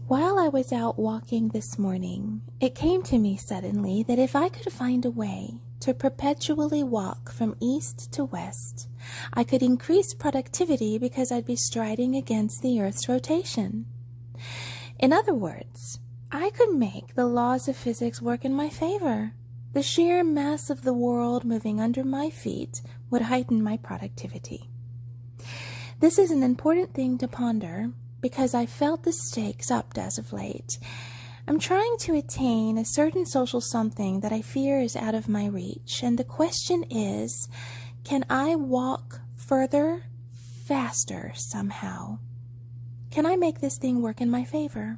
While I was out walking this morning, it came to me suddenly that if I could find a way to perpetually walk from east to west, I could increase productivity because I'd be striding against the Earth's rotation. In other words, I could make the laws of physics work in my favor. The sheer mass of the world moving under my feet would heighten my productivity. This is an important thing to ponder because I felt the stakes upped as of late. I'm trying to attain a certain social something that I fear is out of my reach, and the question is, can I walk further, faster somehow? Can I make this thing work in my favor?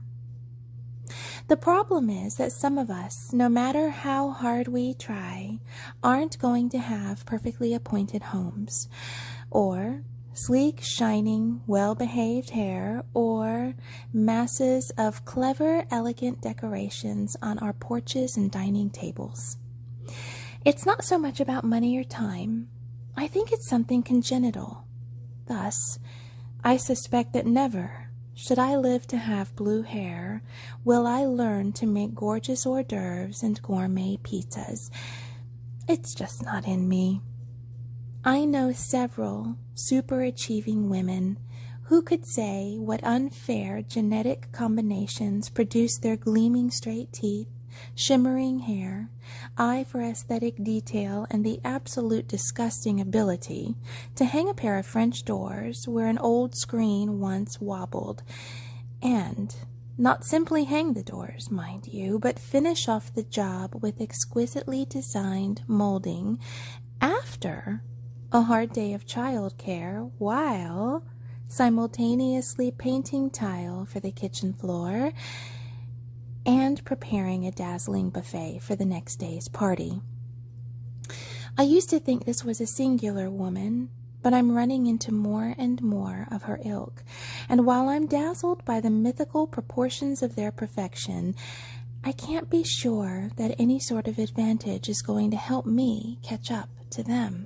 The problem is that some of us, no matter how hard we try, aren't going to have perfectly appointed homes, or sleek, shining, well-behaved hair, or masses of clever, elegant decorations on our porches and dining tables. It's not so much about money or time. I think it's something congenital. Thus, I suspect that never, should I live to have blue hair, will I learn to make gorgeous hors d'oeuvres and gourmet pizzas. It's just not in me. I know several super-achieving women who could say what unfair genetic combinations produce their gleaming straight teeth, shimmering hair, eye for aesthetic detail, and the absolute disgusting ability to hang a pair of French doors where an old screen once wobbled, and not simply hang the doors, mind you, but finish off the job with exquisitely designed molding after a hard day of childcare while simultaneously painting tile for the kitchen floor and preparing a dazzling buffet for the next day's party. I used to think this was a singular woman, but I'm running into more and more of her ilk, and while I'm dazzled by the mythical proportions of their perfection, I can't be sure that any sort of advantage is going to help me catch up to them.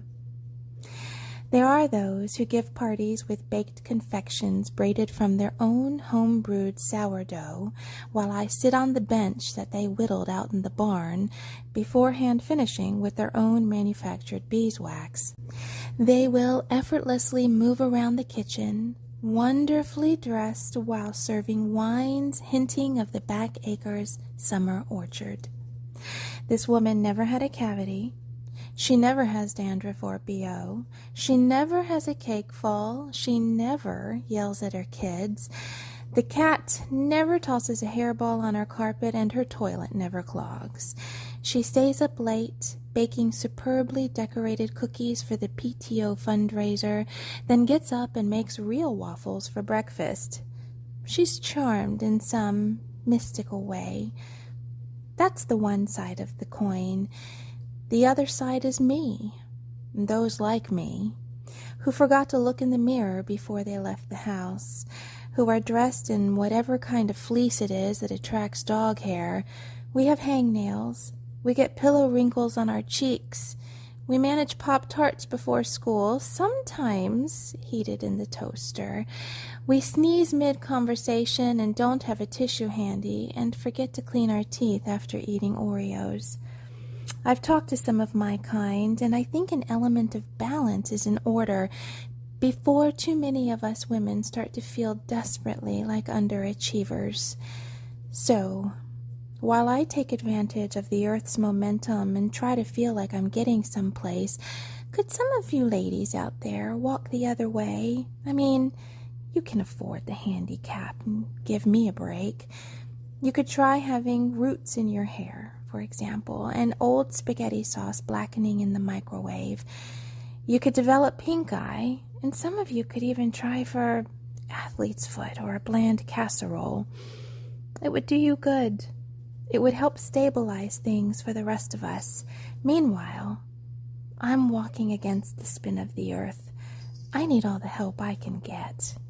There are those who give parties with baked confections braided from their own home-brewed sourdough, while I sit on the bench that they whittled out in the barn, beforehand finishing with their own manufactured beeswax. They will effortlessly move around the kitchen, wonderfully dressed while serving wines hinting of the back acre's summer orchard. This woman never had a cavity. She never has dandruff or BO. She never has a cake fall. She never yells at her kids. The cat never tosses a hairball on her carpet, and her toilet never clogs. She stays up late, baking superbly decorated cookies for the PTO fundraiser, then gets up and makes real waffles for breakfast. She's charmed in some mystical way. That's the one side of the coin. The other side is me, and those like me, who forgot to look in the mirror before they left the house, who are dressed in whatever kind of fleece it is that attracts dog hair. We have hangnails. We get pillow wrinkles on our cheeks. We manage Pop-Tarts before school, sometimes heated in the toaster. We sneeze mid-conversation and don't have a tissue handy, and forget to clean our teeth after eating Oreos. I've talked to some of my kind, and I think an element of balance is in order before too many of us women start to feel desperately like underachievers. So, while I take advantage of the Earth's momentum and try to feel like I'm getting someplace, could some of you ladies out there walk the other way? I mean, you can afford the handicap and give me a break. You could try having roots in your hair, for example, and old spaghetti sauce blackening in the microwave. You could develop pink eye, and some of you could even try for athlete's foot or a bland casserole. It would do you good. It would help stabilize things for the rest of us. Meanwhile, I'm walking against the spin of the Earth. I need all the help I can get.